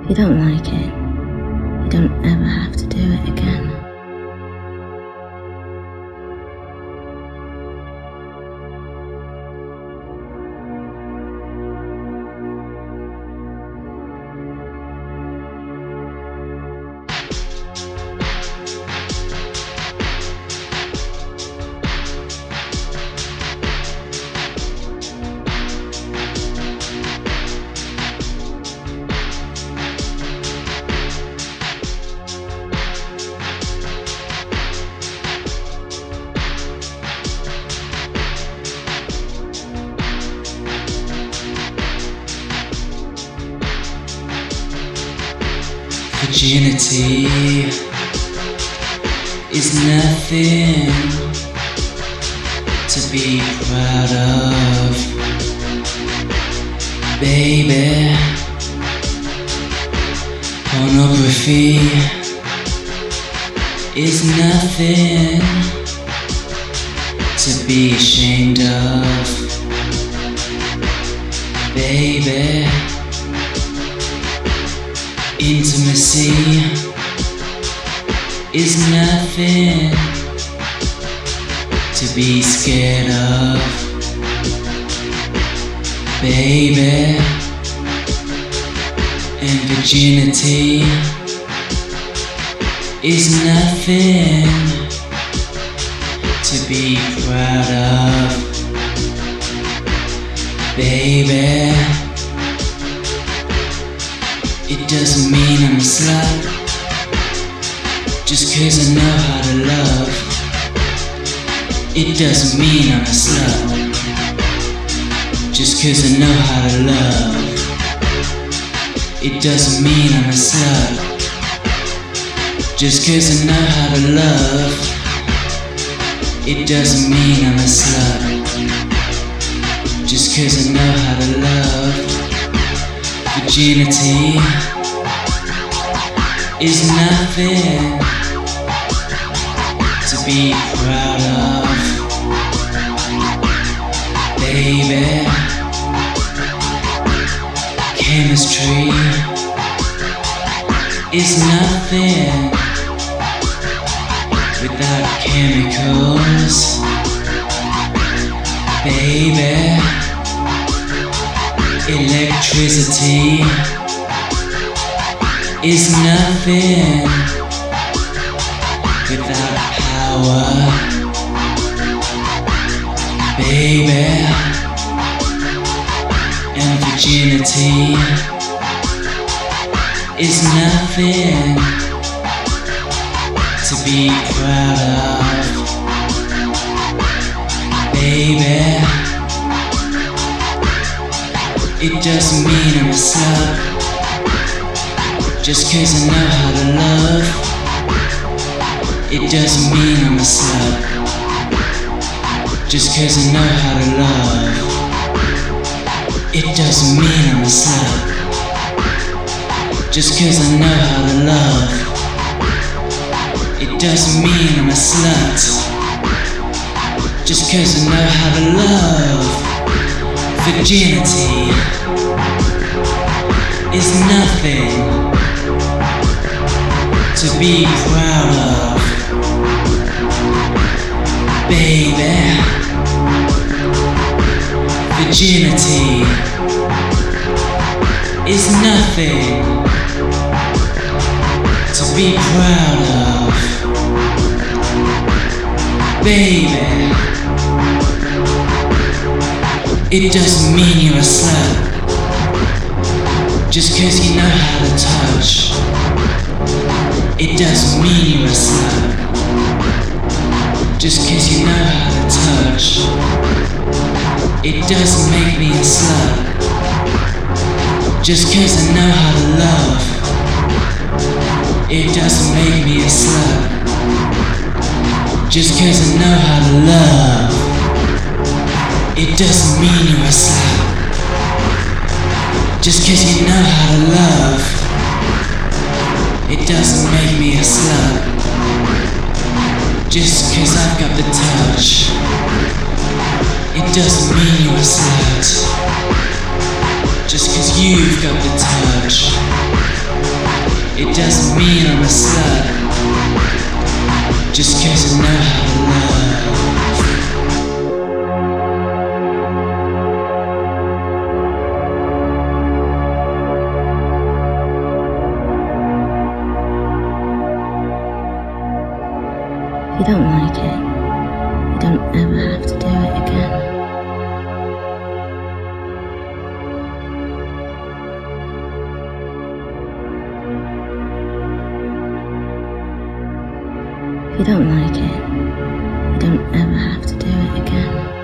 If you don't like it, you don't ever have to do it again. Virginity is nothing to be proud of, baby. Pornography is nothing to be ashamed of, baby. Intimacy is nothing to be scared of, baby. And virginity is nothing to be proud of, baby. It doesn't mean I'm a slut, just 'cause I know how to love. It doesn't mean I'm a slut, just 'cause I know how to love. It doesn't mean I'm a slut, just 'cause I know how to love. It doesn't mean I'm a slut, just 'cause I know how to love. Virginity is nothing to be proud of, baby. Chemistry is nothing without chemicals, baby. Electricity is nothing without power, baby. And virginity is nothing to be proud of, baby. It doesn't mean I'm a slut, just 'cause I know how to love. It doesn't mean I'm a slut, just 'cause I know how to love. It doesn't mean I'm a slut, just 'cause I know how to love. It doesn't mean I'm a slut, just 'cause I know how to love. Virginity is nothing to be proud of, baby. Virginity is nothing to be proud of, baby. It doesn't mean you're a slut, just 'cause you know how to touch. It doesn't mean you're a slut, just 'cause you know how to touch. It doesn't make me a slut, just 'cause I know how to love. It doesn't make me a slut, just 'cause I know how to love. It doesn't mean you're a slut, just 'cause you know how to love. It doesn't make me a slut, just 'cause I've got the touch. It doesn't mean you're a slut, Just cause you've got the touch, it doesn't mean I'm a slut. Just cause I know how to love. If you don't like it, you don't ever have to do it again. If you don't like it, you don't ever have to do it again.